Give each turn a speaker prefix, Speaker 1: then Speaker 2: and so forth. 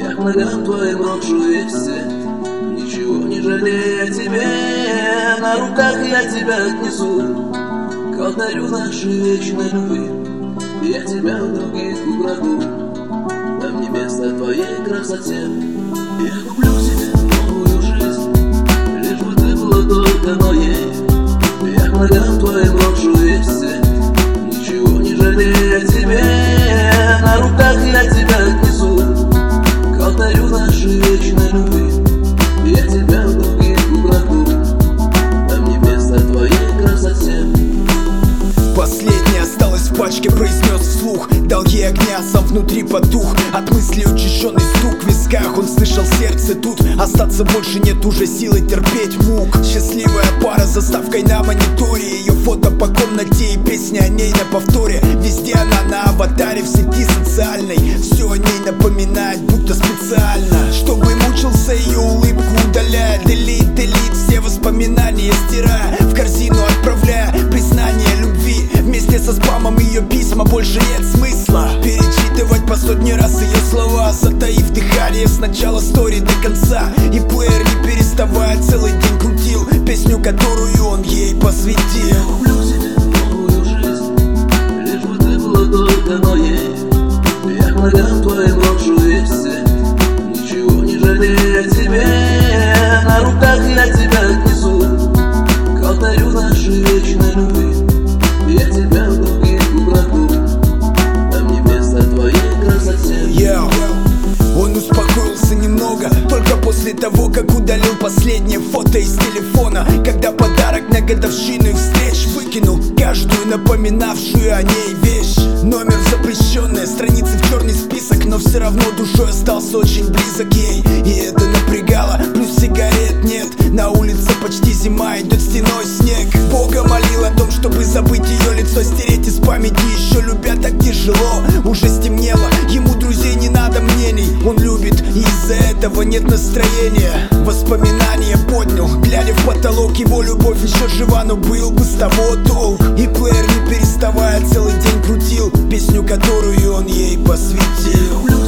Speaker 1: Я к ногам твоим брошу весь свет, ничего не жалея тебе. На руках я тебя отнесу к алтарю нашей вечной любви. Я тебя в других украду, там не место твоей красоте. Я куплю себе новую жизнь, лишь бы ты была только моей. Я к ногам твоим брошу весь свет, ничего не жалея тебе. На руках я тебя отнесу к алтарю нашей вечной любви. Я тебя в других украду, там не место твоей красоте.
Speaker 2: Последнее осталось в пачке, произнес вслух. Дал ей огня, сам внутри потух. От мысли учащенный стук в висках. Он слышал сердце тут. Остаться больше нет уже силы терпеть мук. Счастливая пара с заставкой на мониторе. Ее фото по комнате и песня о ней на повторе. Везде она на аватаре в сети социальной. Все о ней напоминает, будто специально, чтобы мучился ее улыбку удаляя. Делит, все воспоминания стирая, в корзину отправляя признание любви. Вместе со спамом ее письма больше нет смысла перечитывать по сотни раз ее слова, затаив дыхание с начала стори до конца. И плеер не переставая целый день крутил песню, которую он ей посвятил.
Speaker 1: Я куплю себе новую жизнь, лишь бы ты была только моей. Я к ногам твоим брошу весь свет, ничего не жалея тебе. На руках я тебя отнесу к алтарю нашей вечной любви. Я тебя в других украду, там не место твоей красоте.
Speaker 2: Он успокоился немного только после того, как удалил последнее фото из телефона. Когда подарок на годовщину их встреч выкинул каждую напоминавшую о ней вещь. Номер запрещенная, страницы в черный список, но все равно душой остался очень близок ей. И это напрягало, плюс сигарет нет. На улице почти зима, идет стеной снег. Бога молил о том, чтобы забыть ее лицо, стереть из памяти. Еще любя так тяжело, уже стемнело. Ему друзей не надо мнений, он любит, и из-за этого нет настроения. Воспоминания поднял, глядя в потолок. Его любовь еще жива, но был бы с того толк. И плеер не переставая целый день крутил песню, которую он ей посвятил.